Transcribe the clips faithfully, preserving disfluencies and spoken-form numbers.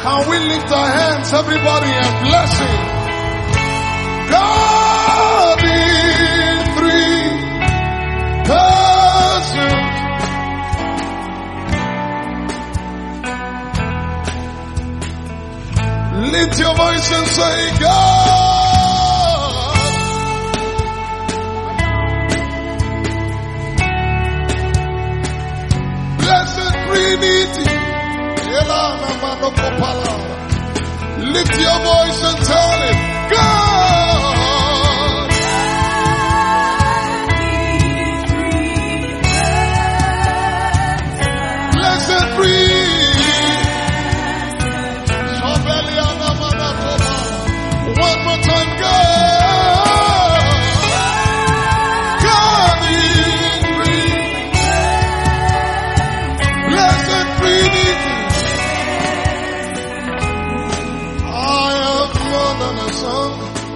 Can we lift our hands, everybody, and bless him? God in three persons. Lift your voice and say, God. Blessed Trinity. Lift your voice and tell him, God. Blessed three. One more time, God. God in three. Blessed Trinity. Son.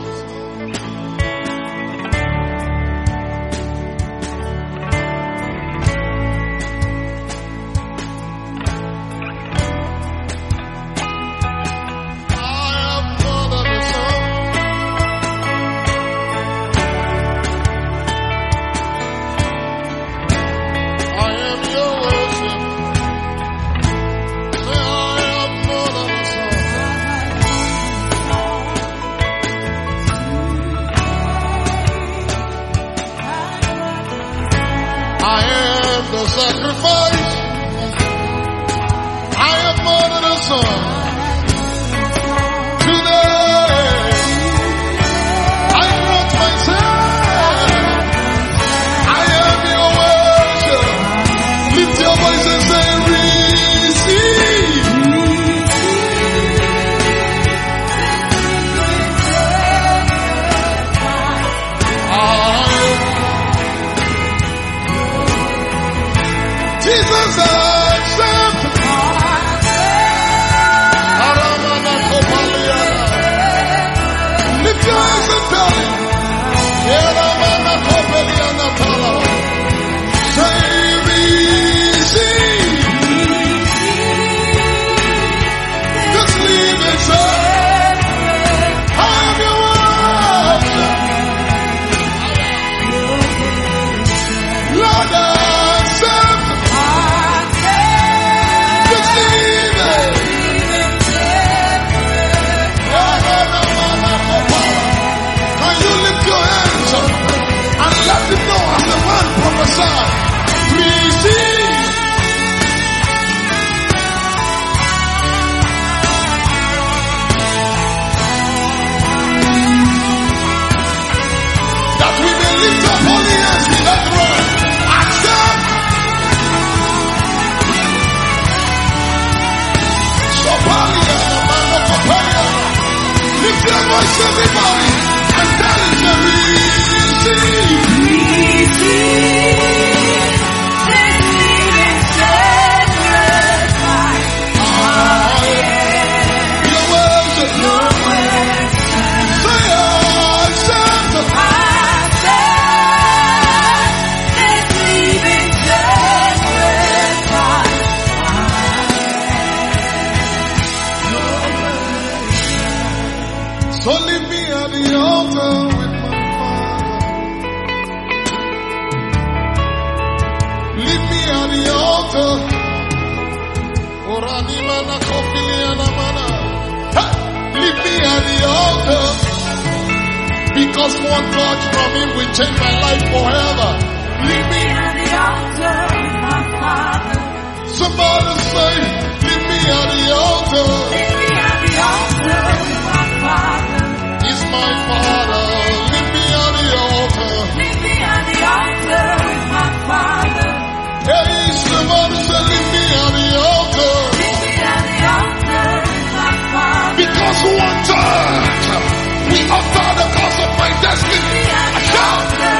Sacrifice. I am more than a son. Today, I brought myself. I am your worship. Lift your voice and say, receive. Jesus, accept. Lift your hands and tell him. Say, receive. Just leave it, sir. Have your words. Lord, accept. Let him know I'm the man prophesied. Receive. That we may lift up holy hands with that word. Accept. Sopalia, the man of Papaya. Lift your voice, everybody, and tell it to receive. So leave me at the altar with my Father. Leave me at the altar. Oranimana kofiliana mana. Leave me at the altar. Because one touch from him will change my life forever. Leave me at the altar with my Father. Somebody say, leave me at the altar. Leave me at the altar with my Father. He's my Father. Leave me at the altar. Leave me at the altar with my Father. Hey, somebody say, leave me at the altar. Leave me at the altar with my Father. Because one touch, we offer the cause of my destiny. Leave me at the altar.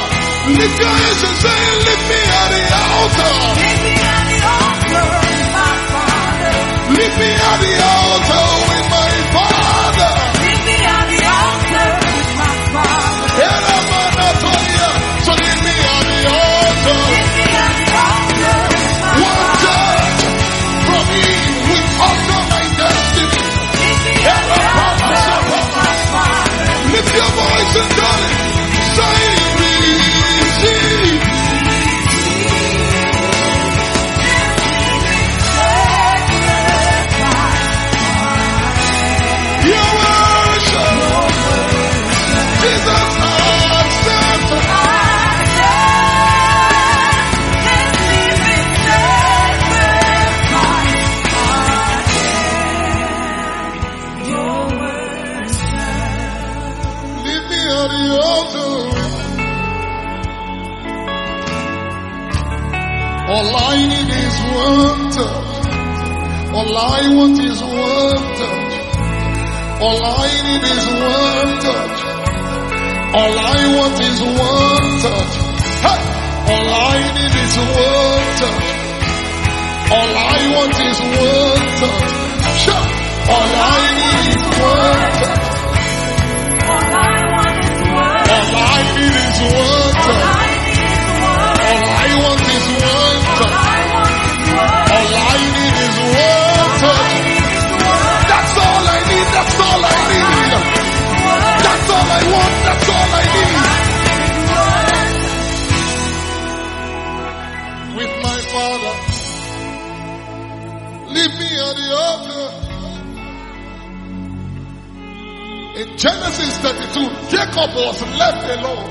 Lift your hands and say, leave me at the altar. Leave me at the altar with my All I want is one touch. All I need is one touch. All I want is one touch. Hey! All I need is one touch. All I want is one touch. Sure. All I need is one touch. All I want is one. All I need is one touch. All I want is one touch. All I need is one touch. That's all I need. That's all I need. That's all I want. That's all I need. With my Father, leave me at the altar. In Genesis thirty-two, Jacob was left alone.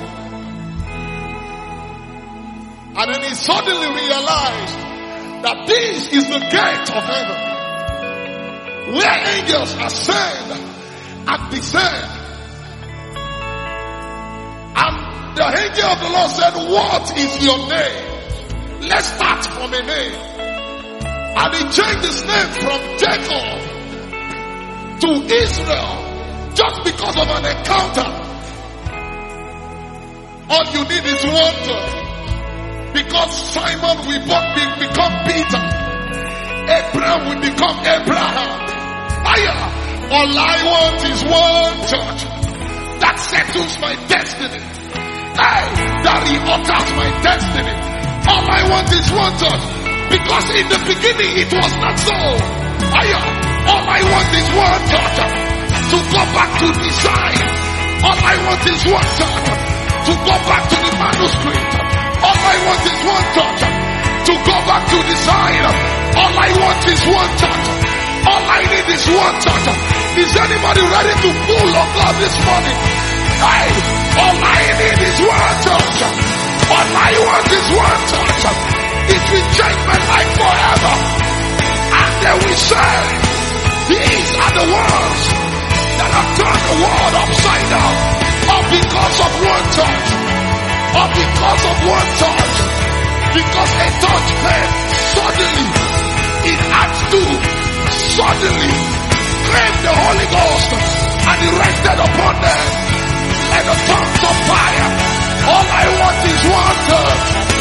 And then he suddenly realized that this is the gate of heaven, where angels ascend and descend. And the angel of the Lord said, what is your name? Let's start from a name. And he changed his name from Jacob to Israel just because of an encounter. All you need is water. Because Simon will become Peter. Abraham will become Abraham. All I want is one touch that settles my destiny. Hey, that reorders my destiny. All I want is one touch. Because in the beginning it was not so. All I want is one touch to go back to design. All I want is one touch to go back to the manuscript. All I want is one touch to go back to design. All I want is one touch. All I need is one touch. Is anybody ready to pull on God this morning? Hey, all I need is one touch. All I want is one touch. It will change my life forever. And then we say, these are the ones that have turned the world upside down. All because of one touch. All because of one touch. Because a touch came suddenly. In Acts two, suddenly came the Holy Ghost and he rested upon them like the tongues of fire. All I want is one touch.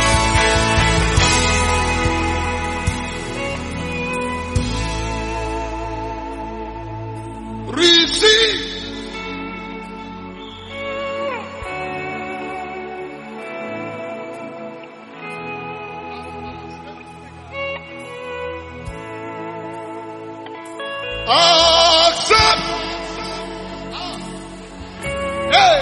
Receive. Accept. Hey.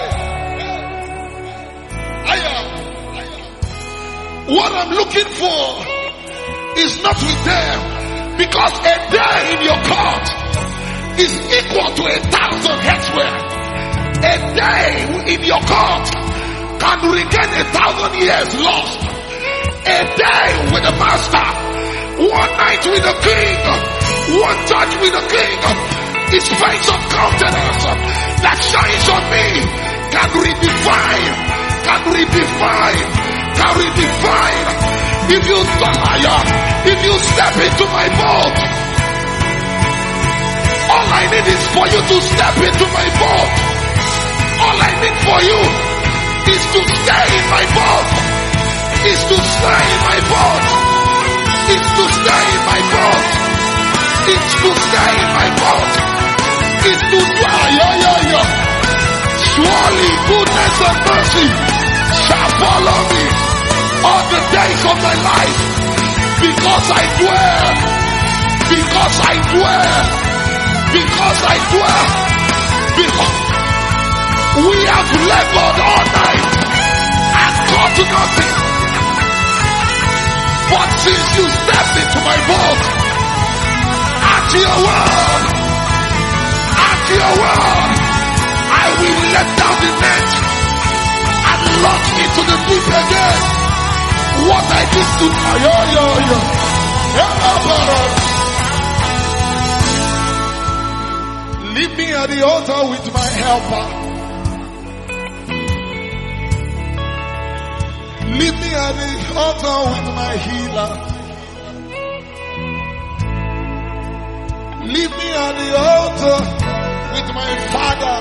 What I'm looking for is not with them, because a day in your court is equal to a thousand elsewhere. A day in your court can regain a thousand years lost. A day with the master, one night with the king, one touch with the king, his face of countenance that shines on me can redefine, can redefine, can redefine. If you die, if you step into my boat, all I need is for you to step into my boat. All I need for you is to stay in my boat. Is to stay in my boat. Is to stay in my boat. Is to stay in my boat. Is to die. Yeah, yeah, yeah. Surely goodness and mercy shall follow me all the days of my life. Because I dwell. Because I dwell. Because I dwell. Because we have labored all night and got nothing. But since you stepped into my boat, at your word, at your word, I will let down the net and launch into the deep again. What I did to yo yo yo, leave me at the altar with my helper. Leave me at the altar with my healer. Leave me at the altar with my Father.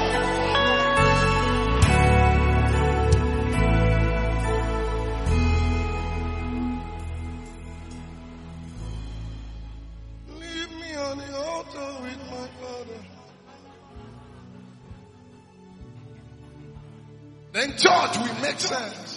Leave me on the altar with my Father. Then church will make sense.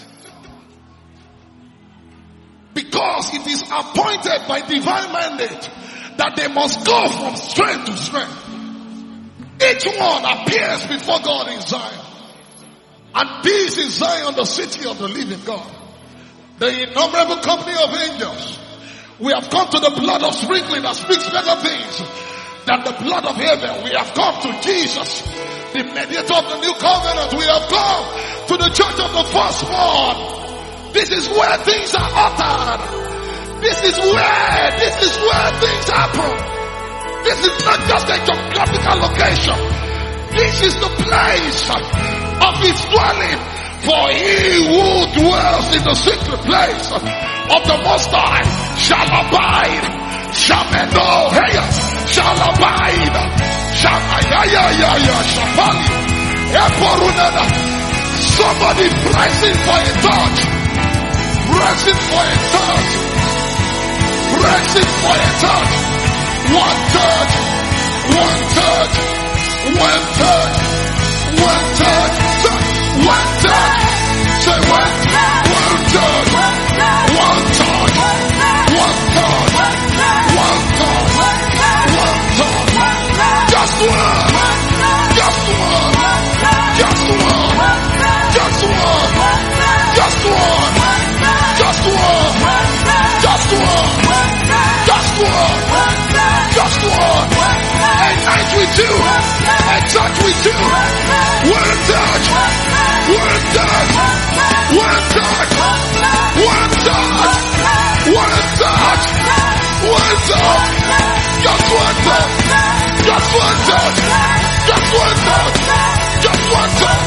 Because it is appointed by divine mandate that they must go from strength to strength. Each one appears before God in Zion. And this is Zion, the city of the living God. The innumerable company of angels. We have come to the blood of sprinkling that speaks better things than the blood of Abel. We have come to Jesus, the mediator of the new covenant. We have come to the church of the firstborn. This is where things are uttered. This is where, this is where things happen. This is not just a geographical location. This is the place of his dwelling. For he who dwells in the secret place of the Most High shall abide. Shamendo, hey, shall abide. Shamayaya, Shapali, Eporunana. Somebody pressing for a touch. Pressing for a touch. Pressing for a touch. One touch. One touch. One touch. One touch. One touch. Say one. One touch. One touch. One touch. One touch. One touch. Just one. Just one. Just one. Just one. Just one. Just one. Just one. Just one. Just one. Ignite with you. Exact with you. One touch. One touch. One touch. One touch. One touch. One touch. Just one touch. Just one touch. Just one touch. Just one touch.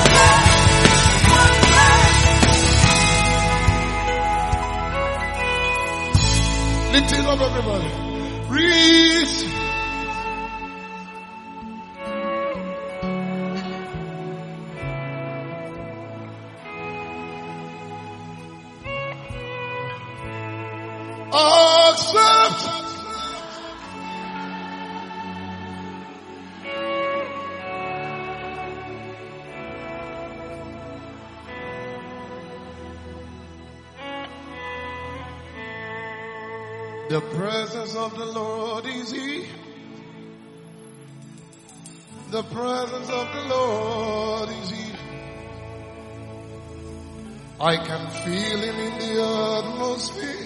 Lift it up, everybody. Breathe. Accept. The presence of the Lord is here. The presence of the Lord is here. I can feel him in the atmosphere.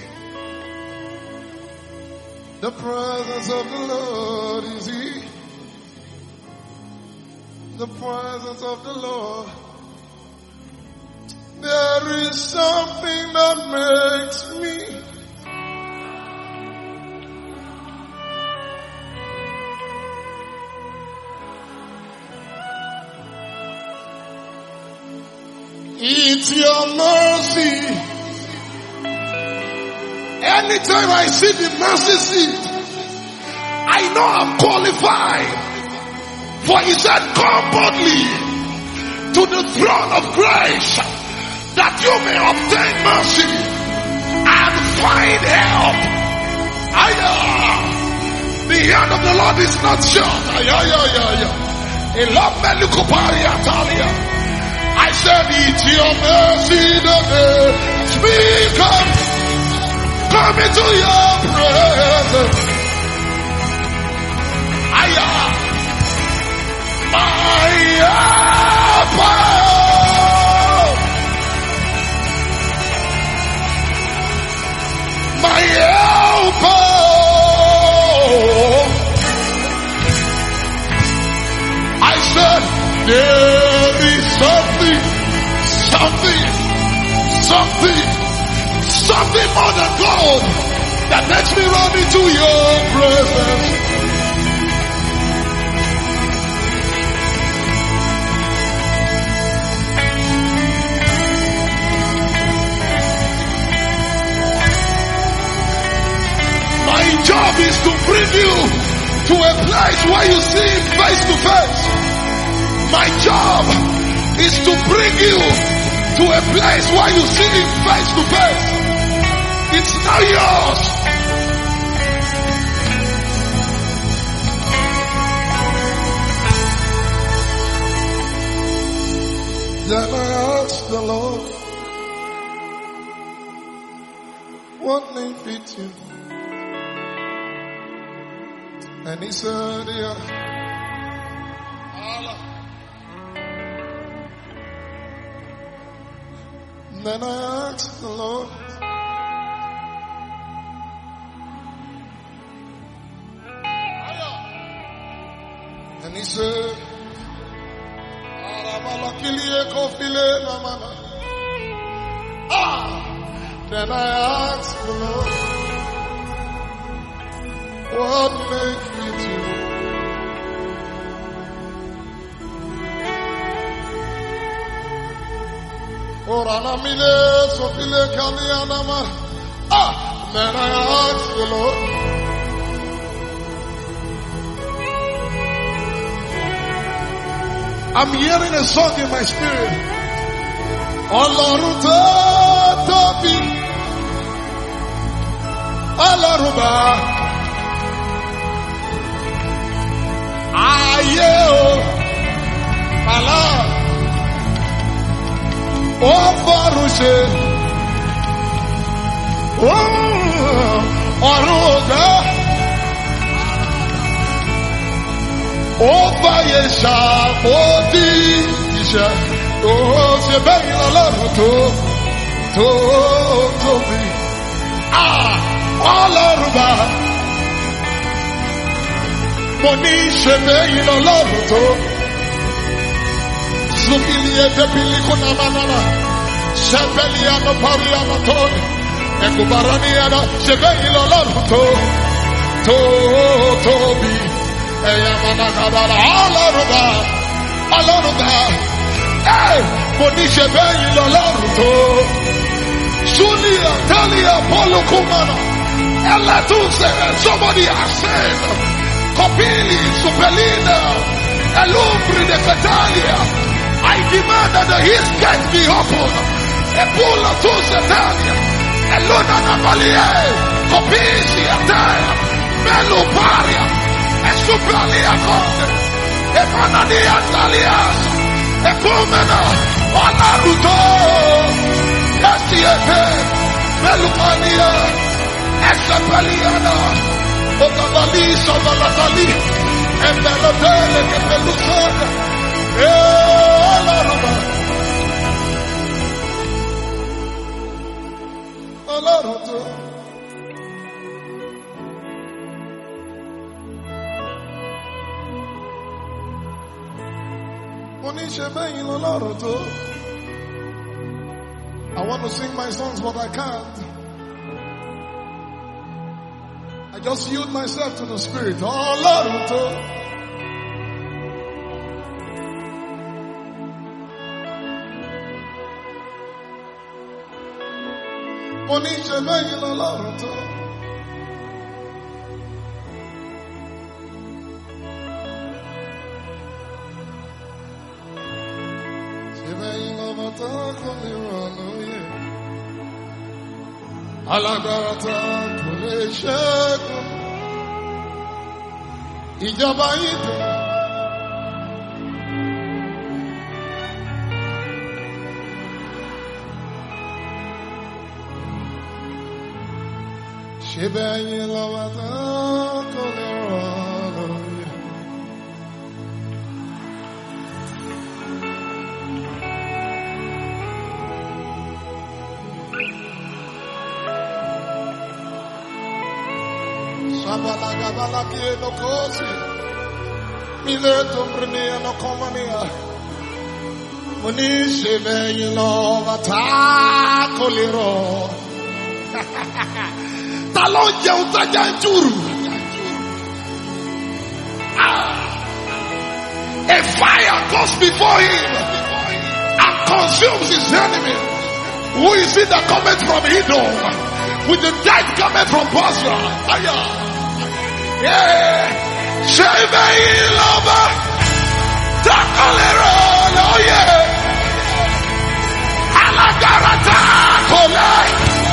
The presence of the Lord is here. The presence of the Lord. There is something that makes me it's your mercy. Anytime I see the mercy seat, I know I'm qualified. For he said, come boldly to the throne of grace that you may obtain mercy and find help. Ayah. The hand of the Lord is not short. Ayah, ayah, ayah. I said, it's your mercy that speak up. Come into your presence. Ayah. My helper. My helper. I said, there is something, something, something, something more than gold that makes me run into your to a place where you see him face to face. My job is to bring you to a place where you see him face to face. It's now yours. Then I asked the Lord, what name fits you? And he said, yeah, Allah. Then I asked the Lord, and he said, ah. Then I asked the Lord, what makes me to? Orana mile sofile kanianama. Ah, then I asked the Lord, I'm hearing a song in my spirit. Ọlọ́run tó tóbi, Ọlọ́run bá ayé o, àlá ó fọ́rùn ṣe, ọ̀run ògá ó fàyè ṣàpótí iṣẹ́. Oh, ṣe bẹ́yìn Ọlọ́run tó tó tóbi. Ah, Ọlọ́run bá. Mo ní ṣe bẹ́yìn Ọlọ́run tó. Zubili edebili kunamanana. Ṣẹ́bẹ̀lì anopari anatoni. Ẹ̀kúbarani ana. Ṣe bẹ́yìn Ọlọ́run tó tó tóbi. Ẹ̀yà manakabara. Ọlọ́run bá. Ọlọ́run bá. Hey, mo ní ṣe bẹ́yìn lọ́lọ́run tó. Julia, Talia, Polo, Kumana. Elatuse, somebody has said. Copili, Supelina, Elumbri de Catalia. I demand that the his gate be open. Epula to Setalia. Eluna Namalie. Copisi, Ataya. Meluparia. Esupalia Conde. Emanania Talias. Ekumena, Olaruto, Yasiete, Melukania, Esapaliana, Otabali, Sobalatali, Emelotele, Kepelusana, Olaruba, Olaruto. I want to sing my songs, but I can't. I just yield myself to the Spirit. Oh, Lord. Alágbára tá kò lè ṣẹ́gun, ìjọba yìí dùn. Ṣé bẹ́yìn lọ́wọ́ tá kò lè rọ̀ lóye. Shabalagabalaki no kosi, mileto mrenia no komania. Munishe bẹ́yìn lọ́wọ́ tá kò lè rọ̀. Ta ló jẹun tájà ń jùrù? A fire goes before him and consumes his enemy. Who is it that cometh from Edom? With the dead cometh from Basra. Yeah. Hey, lover. Takalero. Oh, yeah. Alagarata. Kolai.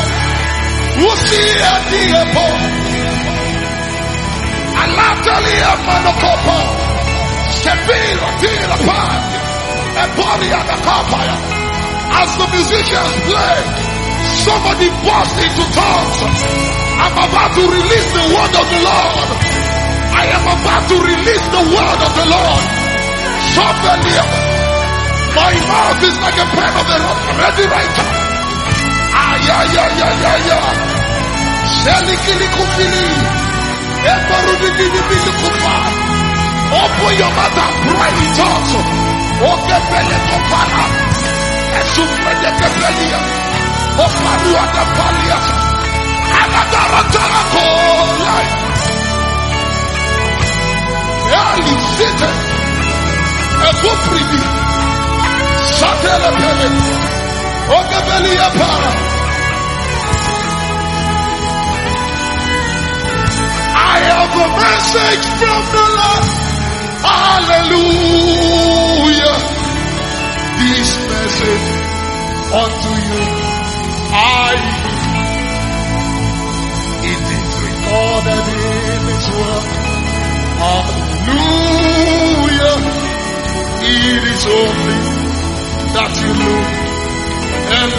Usia diepo. Alatalia manokopo. Shebila tila pan. Eboria the kapaya. As the musicians play, somebody burst into tongues. I'm about to release the word of the Lord. I am about to release the word of the Lord. Somebody, my mouth is like a pen of the ready writer. Ah, yeah, yeah, yeah, yeah, yeah. Shelikili. Open your mouth and pray in tongues. Okay, pele kopala. Esumre de kepelia. Oparua de palia. Agadara tarako. Early seated. Ego pridi. Satele pele. Oke pelia para. I have a message from the Lord. Hallelujah. This message unto you. I. It is recorded in His word. Hallelujah. It is only that you look and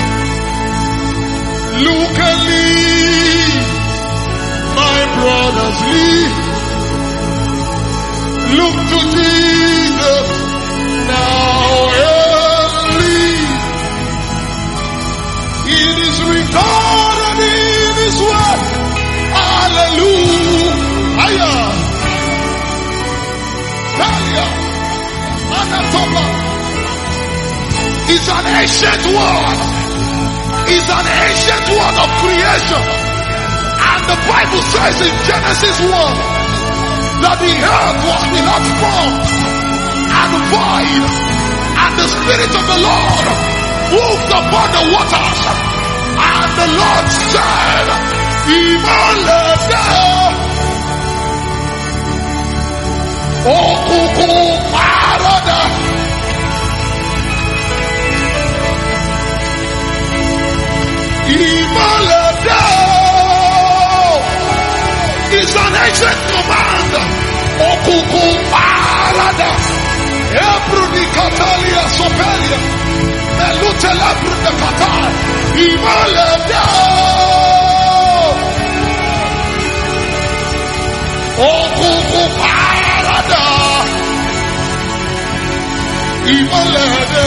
leave. Look and leave. My brothers, leave. Look to Jesus now and leave. It is recorded in His word. Hallelujah. Talia. Anatola. It's an ancient word. It's an ancient word of creation. And the Bible says in Genesis one that the earth was without form and void, and the Spirit of the Lord moved upon the waters. And the Lord said, Imalada Okuku Parada Imalada. It's an ancient command. Okuku parada. Ebruni katalia sopelia. Melutela brune katal. Imaleda. Okuku parada. Imaleda.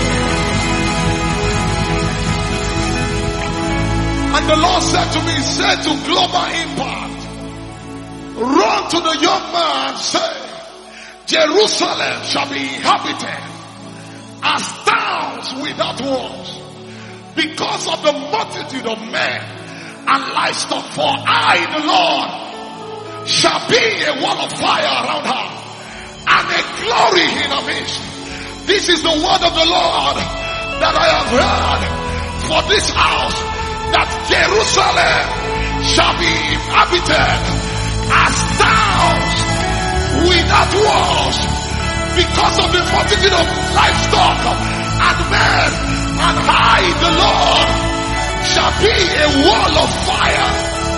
And the Lord said to me, say to Global Impact, run to the young man, say, Jerusalem shall be inhabited as towns without walls, because of the multitude of men and livestock. For I, the Lord, shall be a wall of fire around her and a glory in her midst. This is the word of the Lord that I have heard for this house, that Jerusalem shall be inhabited as towns without walls, because of the multitude of livestock and men, and I, the Lord, shall be a wall of fire.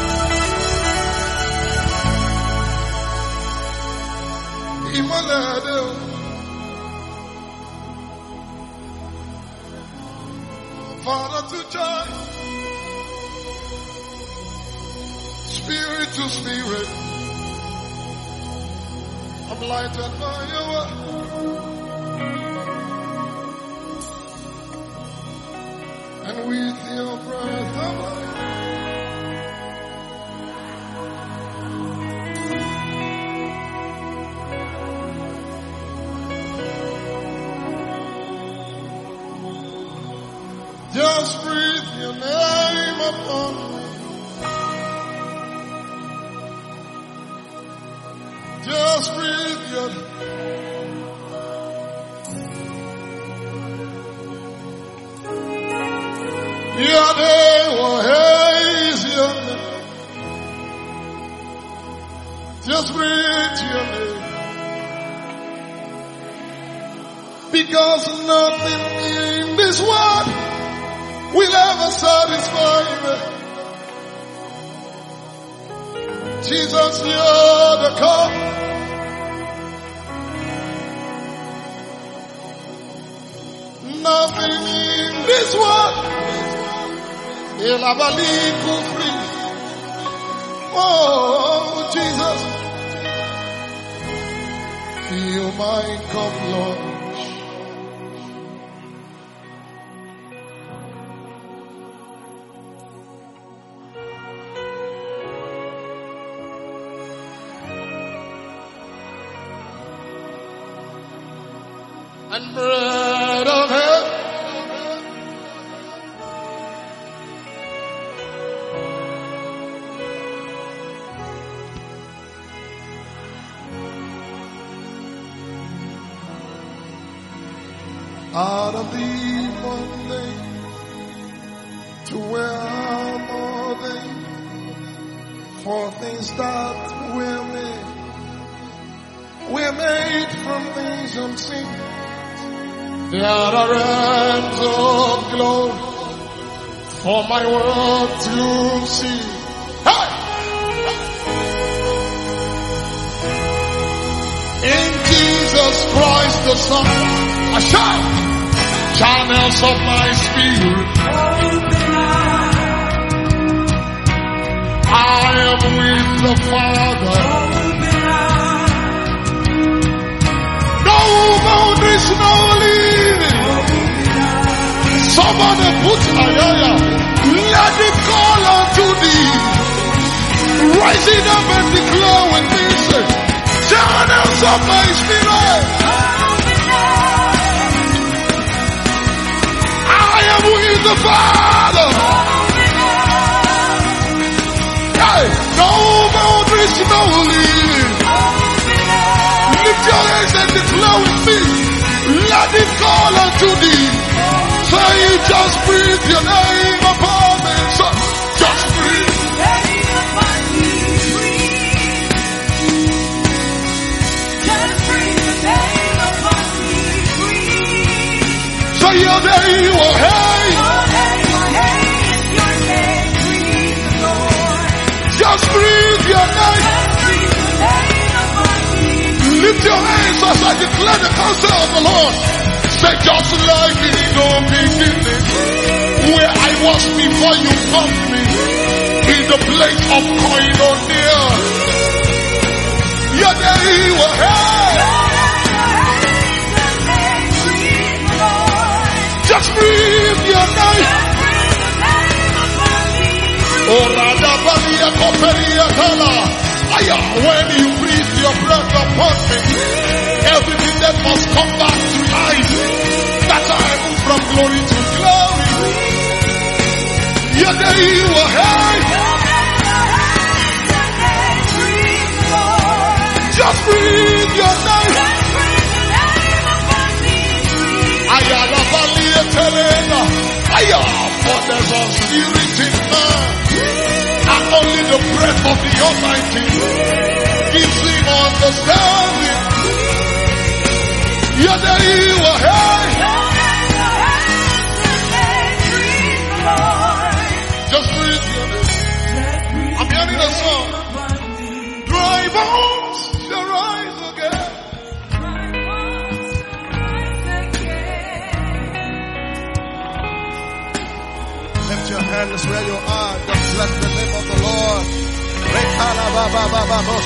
Father to child, spirit to spirit, I'm lighted by your word. And with your breath of life, just breathe your name upon me. Just breathe your your name will haze your name. Just breathe your name. Because nothing in this world will ever satisfy me. Jesus, you're the cup. Nothing in this world will ever leave you free. Oh, Jesus, fill my cup, Lord. And bread of heaven, out of the Monday to where I'm all day, for things that were made, were made from things unseen. There are realms of glory for my world to see. Hey! In Jesus Christ the Son, I shout, channels of my spirit. I am with the Father. No boundaries, no limit. Somebody put ayaya. Let it call unto thee. Rising up and declare with me, say, channels of my spirit. I am with the Father. Hey, no boundaries, no limit. Lift your hands and declare with me. Let it call unto thee. Say, just breathe your name upon me. So, just breathe. So your day will hey. Just breathe your name. Lift your hands as I declare the counsel of the Lord. Say, just like in the beginning, where I was before you found me, in the place of koinonia. Your day will hey. Just breathe your name. Oh, Radabalia Coperia Tala. When you breathe your breath upon me, everything that must come back to life. That's how I move from glory to glory. Your day will hang. Just breathe your name. Ayala Valia Terena. Ayah, for there's a spirit in man. And only the breath of the Almighty gives him understanding. Your day will hang. Just breathe your name. I'm hearing a song. Dry bones shall rise again. Lift your hands where you are. Just bless the name of the Lord.